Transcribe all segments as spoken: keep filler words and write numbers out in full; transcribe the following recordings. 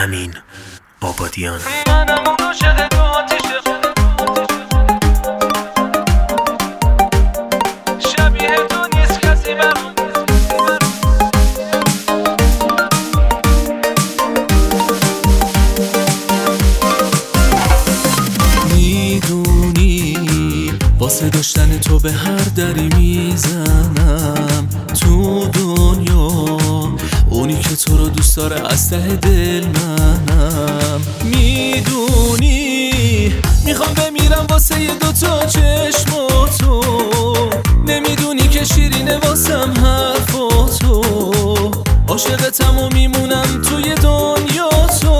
امین آبادیان. منم اون عاشق تو آتیشه، شبیه تو نیست کسی برام. میدونی واسه داشتن تو به هر دری میزنم تو دنیا، اونی که تو رو دوست داره از ته دل منم. میدونی میخوام بمیرم واسه یه دوتا چشم و تو، نمیدونی که شیرینه واسم حرفاتو، عاشقتم و میمونم توی دنیا تو.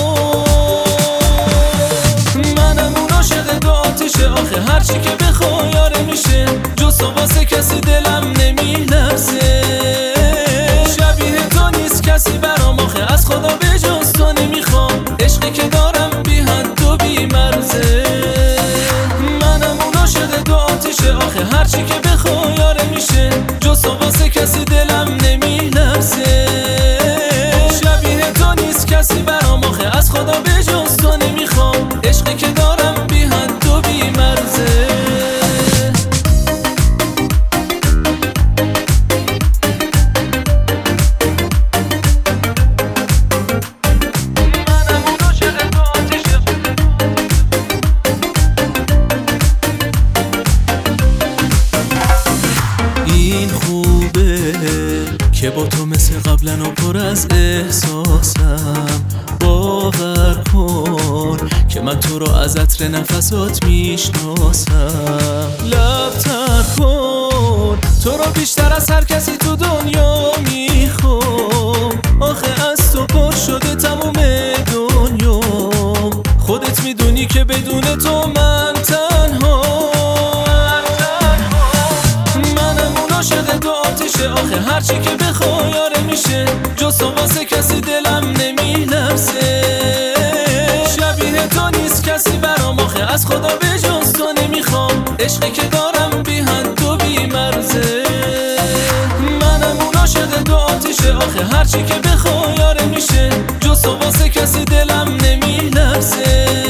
منم اون عاشق دو آتیشه، آخه هرچی که بخوای یاره میشه، جز تو واسه کسی دلم نمیلرزه. شبیه تو نیست کسی برام، آخه از خدا به جز تو نمیخوام، عشقی که دارم بی حد و بی مرزه. منم اون عاشق دو آتیشه، آخه هرچی که بخوای یاره میشه، جز تو واسه کسی دلم نمیلرزه. شبیه تو نیست کسی برام، آخه از خدا به جز تو نمیخوام، عشقی که دارم بی حد و بی مرزه. این خوبه که با تو مثل قبلن و پر از احساسم، باور کن که من تو رو از عطر نفسات میشناسم. لب‌تر کن تو رو بیشتر از هر کسی تو دنیا میخوام، آخه از تو پر شده تموم دنیا. خودت میدونی که بدون تو من تنها. عاشق دو آتیشه، آخه هرچی که بخوای یاره میشه، جز تو واسه کسی دلم نمیلرزه. شبیه تو نیست کسی برام، آخه از خدا به جز تو نمیخوام، عشقی که دارم بی حد و بی مرزه. منم اون عاشق دو آتیشه، آخه هرچی که بخوای یاره میشه، جز تو واسه کسی دلم نمیلرزه.